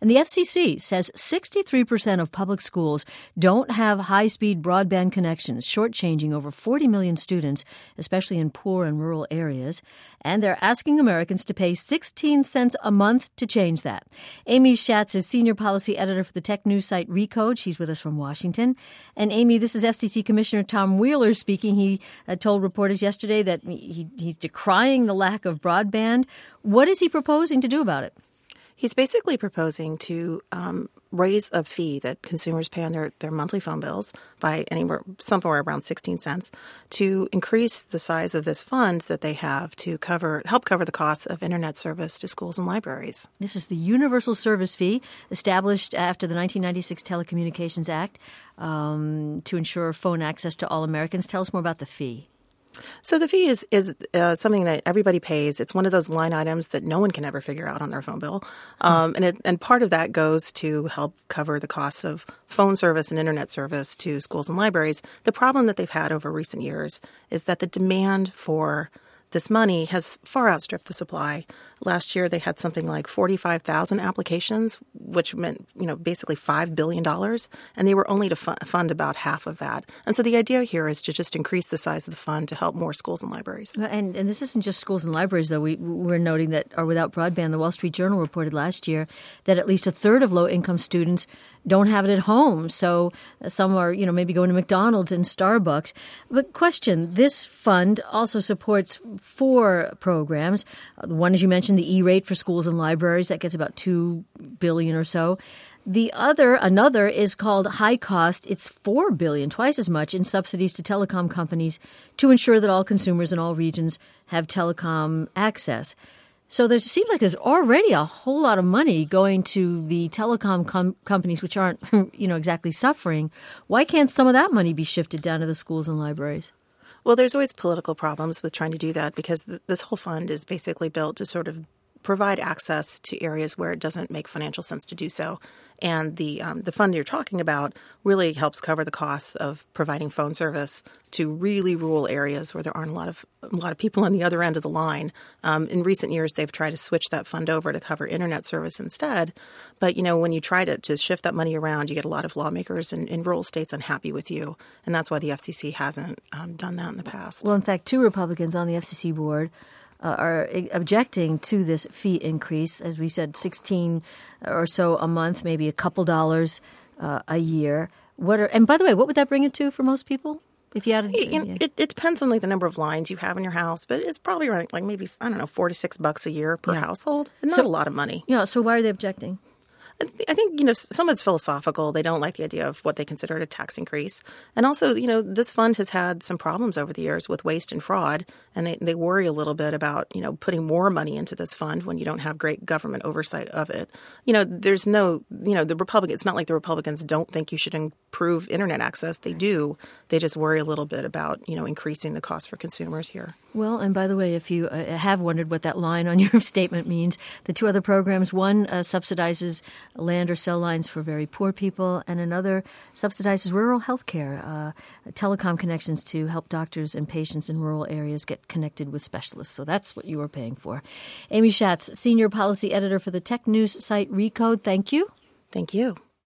And the FCC says 63% of public schools don't have high-speed broadband connections, shortchanging over 40 million students, especially in poor and rural areas. And they're asking Americans to pay 16 cents a month to change that. Amy Schatz is senior policy editor for the tech news site Recode. She's with us from Washington. And Amy, this is FCC Commissioner Tom Wheeler speaking. He told reporters yesterday that he's decrying the lack of broadband. What is he proposing to do about it? He's basically proposing to raise a fee that consumers pay on their monthly phone bills by somewhere around 16 cents to increase the size of this fund that they have to help cover the costs of internet service to schools and libraries. This is the Universal Service Fee established after the 1996 Telecommunications Act to ensure phone access to all Americans. Tell us more about the fee. So the fee is something that everybody pays. It's one of those line items that no one can ever figure out on their phone bill. And part of that goes to help cover the costs of phone service and internet service to schools and libraries. The problem that they've had over recent years is that the demand for this money has far outstripped the supply. Last year, they had something like 45,000 applications, which meant, basically $5 billion, and they were only to fund about half of that. And so the idea here is to just increase the size of the fund to help more schools and libraries. And this isn't just schools and libraries, though. We're noting that are without broadband. The Wall Street Journal reported last year that at least a third of low-income students don't have it at home. So some are, maybe going to McDonald's and Starbucks. But question, this fund also supports 4 programs. One, as you mentioned, the E-rate for schools and libraries. That gets about $2 billion or so. Another is called High Cost. It's $4 billion, twice as much, in subsidies to telecom companies to ensure that all consumers in all regions have telecom access. So there seems like there's already a whole lot of money going to the telecom companies, which aren't, exactly suffering. Why can't some of that money be shifted down to the schools and libraries? Well, there's always political problems with trying to do that because this whole fund is basically built to sort of provide access to areas where it doesn't make financial sense to do so. And the fund you're talking about really helps cover the costs of providing phone service to really rural areas where there aren't a lot of people on the other end of the line. In recent years, they've tried to switch that fund over to cover internet service instead. But, when you try to shift that money around, you get a lot of lawmakers in rural states unhappy with you. And that's why the FCC hasn't done that in the past. Well, in fact, 2 Republicans on the FCC board are objecting to this fee increase. As we said, 16 or so a month, maybe a couple dollars a year. And by the way, what would that bring it to for most people? If you had, it depends on the number of lines you have in your house, but it's probably around maybe $4 to $6 a year per household. Not a lot of money. So why are they objecting? I think, some of it's philosophical. They don't like the idea of what they consider a tax increase. And also, this fund has had some problems over the years with waste and fraud, and they worry a little bit about, putting more money into this fund when you don't have great government oversight of it. There's no, it's not like the Republicans don't think you should improve internet access. They do. They just worry a little bit about, increasing the cost for consumers here. Well, and by the way, if you have wondered what that line on your statement means, the 2 other programs, one subsidizes land or cell lines for very poor people, and another subsidizes rural health care, telecom connections to help doctors and patients in rural areas get connected with specialists. So that's what you are paying for. Amy Schatz, senior policy editor for the tech news site Recode, thank you. Thank you.